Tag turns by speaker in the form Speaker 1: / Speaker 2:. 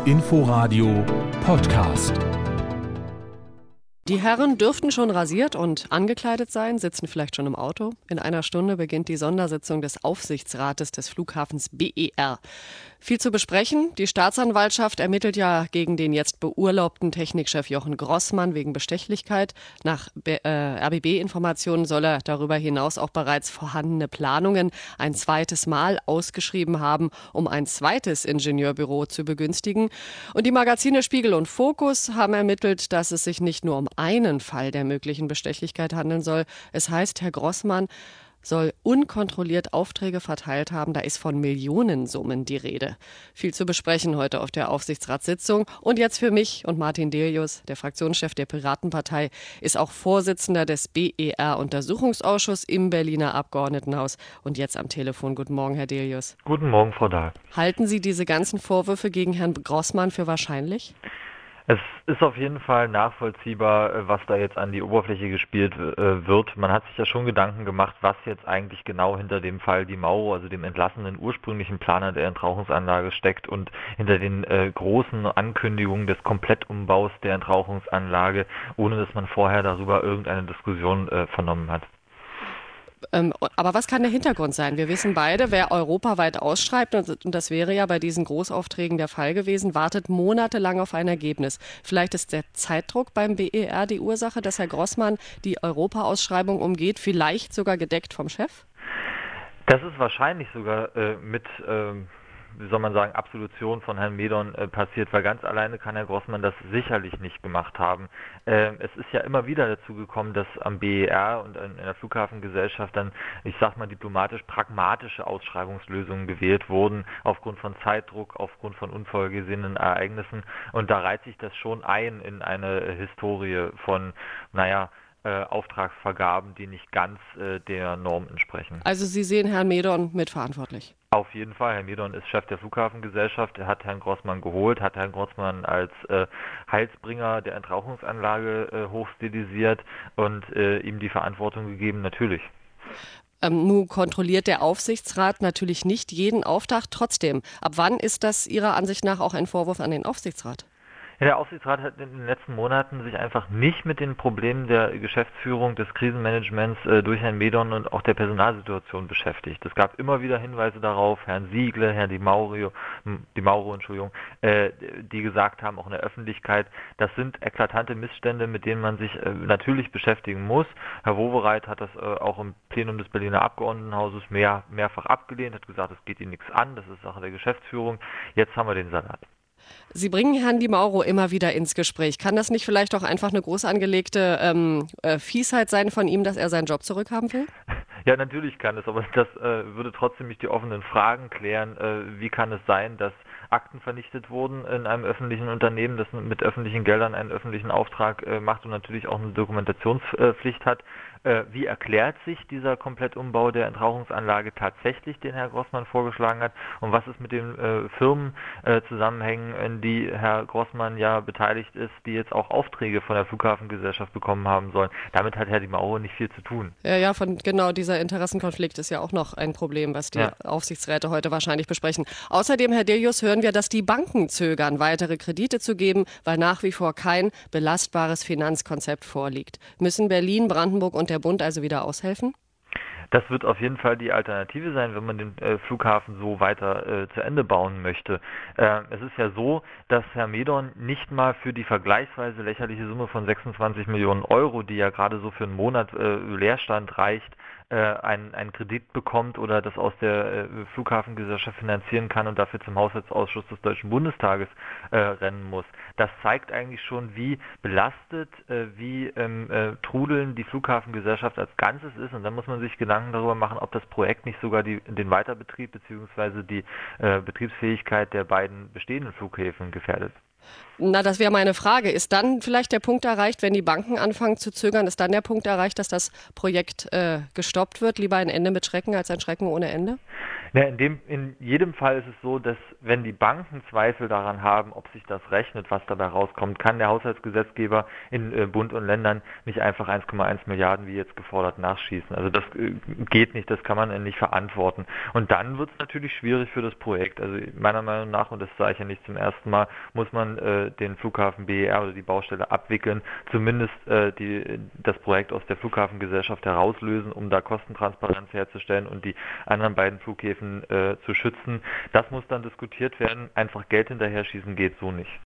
Speaker 1: Inforadio Podcast.
Speaker 2: Die Herren dürften schon rasiert und angekleidet sein, sitzen vielleicht schon im Auto. In einer Stunde beginnt die Sondersitzung des Aufsichtsrates des Flughafens BER. Viel zu besprechen. Die Staatsanwaltschaft ermittelt ja gegen den jetzt beurlaubten Technikchef Jochen Grossmann wegen Bestechlichkeit. Nach RBB-Informationen soll er darüber hinaus auch bereits vorhandene Planungen ein zweites Mal ausgeschrieben haben, um ein zweites Ingenieurbüro zu begünstigen. Und die Magazine Spiegel und Focus haben ermittelt, dass es sich nicht nur um einen Fall der möglichen Bestechlichkeit handeln soll. Es heißt, Herr Grossmann soll unkontrolliert Aufträge verteilt haben. Da ist von Millionensummen die Rede. Viel zu besprechen heute auf der Aufsichtsratssitzung. Und jetzt für mich und Martin Delius, der Fraktionschef der Piratenpartei, ist auch Vorsitzender des BER-Untersuchungsausschusses im Berliner Abgeordnetenhaus. Und jetzt am Telefon. Guten Morgen, Herr Delius.
Speaker 3: Guten Morgen, Frau Dahl.
Speaker 2: Halten Sie diese ganzen Vorwürfe gegen Herrn Grossmann für wahrscheinlich?
Speaker 3: Es ist auf jeden Fall nachvollziehbar, was da jetzt an die Oberfläche gespielt wird. Man hat sich ja schon Gedanken gemacht, was jetzt eigentlich genau hinter dem Fall Di Mauro, also dem entlassenen ursprünglichen Planer der Entrauchungsanlage steckt und hinter den großen Ankündigungen des Komplettumbaus der Entrauchungsanlage, ohne dass man vorher darüber irgendeine Diskussion vernommen hat.
Speaker 2: Aber was kann der Hintergrund sein? Wir wissen beide, wer europaweit ausschreibt, und das wäre ja bei diesen Großaufträgen der Fall gewesen, wartet monatelang auf ein Ergebnis. Vielleicht ist der Zeitdruck beim BER die Ursache, dass Herr Grossmann die Europa-Ausschreibung umgeht, vielleicht sogar gedeckt vom Chef?
Speaker 3: Das ist wahrscheinlich sogar mit Absolution von Herrn Medon passiert, weil ganz alleine kann Herr Grossmann das sicherlich nicht gemacht haben. Es ist ja immer wieder dazu gekommen, dass am BER und in der Flughafengesellschaft dann, diplomatisch pragmatische Ausschreibungslösungen gewählt wurden, aufgrund von Zeitdruck, aufgrund von unvorhergesehenen Ereignissen. Und da reiht sich das schon ein in eine Historie von, Auftragsvergaben, die nicht ganz der Norm entsprechen.
Speaker 2: Also Sie sehen Herrn Medon mitverantwortlich?
Speaker 3: Auf jeden Fall. Herr Medon ist Chef der Flughafengesellschaft. Er hat Herrn Grossmann geholt, hat Herrn Grossmann als Heilsbringer der Entrauchungsanlage hochstilisiert und ihm die Verantwortung gegeben, natürlich.
Speaker 2: Nun kontrolliert der Aufsichtsrat natürlich nicht jeden Auftrag. Trotzdem, ab wann ist das Ihrer Ansicht nach auch ein Vorwurf an den Aufsichtsrat?
Speaker 3: Ja, der Aufsichtsrat hat in den letzten Monaten sich einfach nicht mit den Problemen der Geschäftsführung, des Krisenmanagements durch Herrn Medon und auch der Personalsituation beschäftigt. Es gab immer wieder Hinweise darauf, Herrn Siegle, Herrn Di Mauro, die gesagt haben, auch in der Öffentlichkeit, das sind eklatante Missstände, mit denen man sich natürlich beschäftigen muss. Herr Wowereit hat das auch im Plenum des Berliner Abgeordnetenhauses mehrfach abgelehnt, hat gesagt, es geht ihn nichts an, das ist Sache der Geschäftsführung. Jetzt haben wir den Salat.
Speaker 2: Sie bringen Herrn Di Mauro immer wieder ins Gespräch. Kann das nicht vielleicht auch einfach eine groß angelegte Fiesheit sein von ihm, dass er seinen Job zurückhaben will?
Speaker 3: Ja, natürlich kann es, aber das würde trotzdem nicht die offenen Fragen klären. Wie kann es sein, dass Akten vernichtet wurden in einem öffentlichen Unternehmen, das mit öffentlichen Geldern einen öffentlichen Auftrag macht und natürlich auch eine Dokumentationspflicht hat? Wie erklärt sich dieser Komplettumbau der Entrauchungsanlage tatsächlich, den Herr Grossmann vorgeschlagen hat? Und was ist mit den Firmen zusammenhängen, in die Herr Grossmann ja beteiligt ist, die jetzt auch Aufträge von der Flughafengesellschaft bekommen haben sollen? Damit hat Herr Di Mauro nicht viel zu tun.
Speaker 2: Ja, genau dieser Interessenkonflikt ist ja auch noch ein Problem, was die Aufsichtsräte heute wahrscheinlich besprechen. Außerdem, Herr Delius, hören wir, dass die Banken zögern, weitere Kredite zu geben, weil nach wie vor kein belastbares Finanzkonzept vorliegt. Müssen Berlin, Brandenburg und der Bund also wieder aushelfen?
Speaker 3: Das wird auf jeden Fall die Alternative sein, wenn man den Flughafen so weiter zu Ende bauen möchte. Es ist ja so, dass Herr Medon nicht mal für die vergleichsweise lächerliche Summe von 26 Millionen Euro, die ja gerade so für einen Monat Leerstand reicht, einen Kredit bekommt oder das aus der Flughafengesellschaft finanzieren kann und dafür zum Haushaltsausschuss des Deutschen Bundestages rennen muss. Das zeigt eigentlich schon, wie belastet, wie trudelnd die Flughafengesellschaft als Ganzes ist, und dann muss man sich Gedanken darüber machen, ob das Projekt nicht sogar den Weiterbetrieb bzw. die Betriebsfähigkeit der beiden bestehenden Flughäfen gefährdet.
Speaker 2: Na, das wäre meine Frage. Ist dann vielleicht der Punkt erreicht, wenn die Banken anfangen zu zögern, ist dann der Punkt erreicht, dass das Projekt gestoppt wird? Lieber ein Ende mit Schrecken als ein Schrecken ohne Ende?
Speaker 3: Ja, in jedem Fall ist es so, dass wenn die Banken Zweifel daran haben, ob sich das rechnet, was dabei rauskommt, kann der Haushaltsgesetzgeber in Bund und Ländern nicht einfach 1,1 Milliarden wie jetzt gefordert nachschießen. Also das geht nicht, das kann man nicht verantworten. Und dann wird es natürlich schwierig für das Projekt. Also meiner Meinung nach, und das sage ich ja nicht zum ersten Mal, muss man den Flughafen BER oder die Baustelle abwickeln, zumindest das Projekt aus der Flughafengesellschaft herauslösen, um da Kostentransparenz herzustellen und die anderen beiden Flughäfen zu schützen. Das muss dann diskutiert werden. Einfach Geld hinterher schießen geht so nicht.